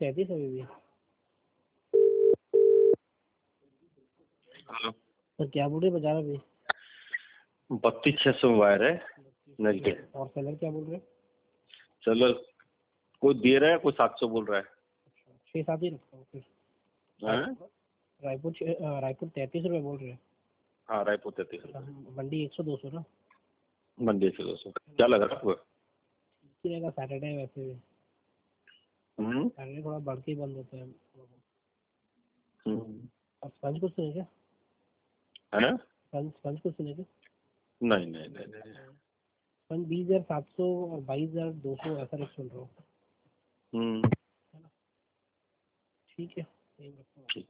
33 अभी भी। Hello sir क्या बोल रहे हैं बाजार अभी? 32,600 में वायर है नल के। और सेलर क्या बोल रहे हैं? चलो कोई दे रहा है, कोई 700 बोल रहा है। 6-7 ही रखता हूँ फिर। हाँ रायपुर 33 रुपये बोल रहे हैं। हाँ, रायपुर 33 रुपये, मंडी 100-200 ना। मंडी से 200। क्या लग रहा है आपको? ठीक रहेगा, सैटरडे वैसे भी सैटरडे थोड़ा बढ़ के ही बंद होता है। अब स्पंज कुछ सुने क्या? है ना? स्पंज कुछ सुने क्या? नहीं नहीं नहीं नहीं। स्पंज 20,700 और 22,200 ऐसा रेट सुन रहा हूँ। हम्म, ठीक है, यही रखता हूँ।